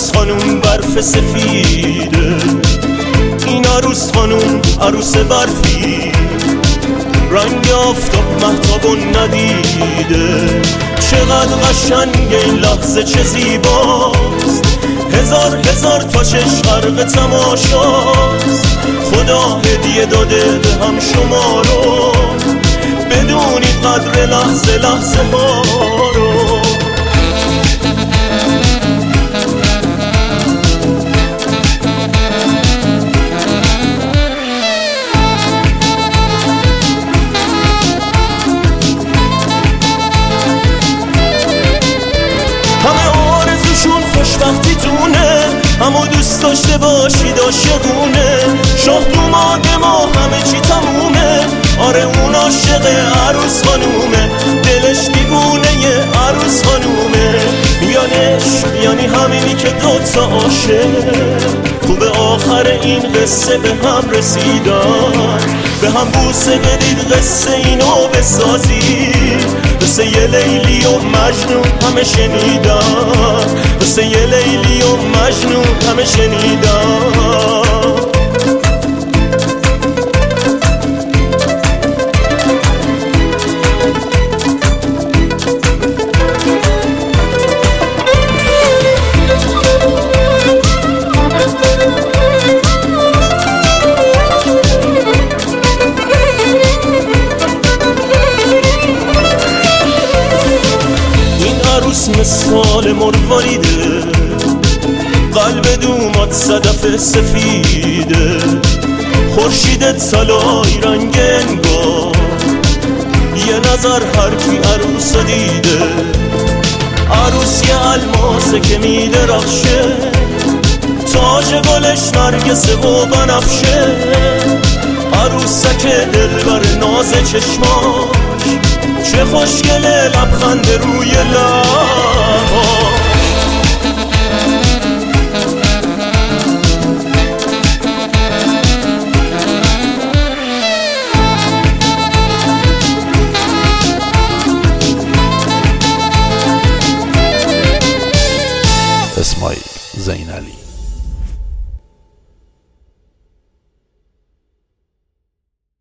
عروس خانوم برف سفیده، این عروس خانوم عروس برفی، رنگ آفتاب مهتابو ندیده. چقدر قشنگ این لحظه، چه زیباست، هزار هزار تا چشم غرق تماشاست. خدا هدیه داده به هم شما رو، بدونید قدر لحظه لحظه ها رو. خوشبختی تونه، همو دوست داشته باشید عاشقونه. شاه دوماد ما همه چی تمومه، آره اون عاشق عروس خانومه، دلش دیوونه ی عروس خانومه. میانش یعنی همینی که دوتا عاشق خوبه آخر این قصه به هم رسیدن. به هم بوسه بدید قصه اینو بسازید، قصه یه لیلی و مجنون همه شنیدن، قصه یه لیلی و مجنون همه شنیدن. مثال مرواریده، قلب دومات صدف سفیده، خورشید طلایی رنگ انگار، یه نظر هر کی عروس دیده. عروس یه الماسه که میدرخشه، تاج گلش نرگسه و بنفشه. عروسک دلبر ناز چشماش، چه خوشگله لبخند روی لباش. اسماعیل زینعلی.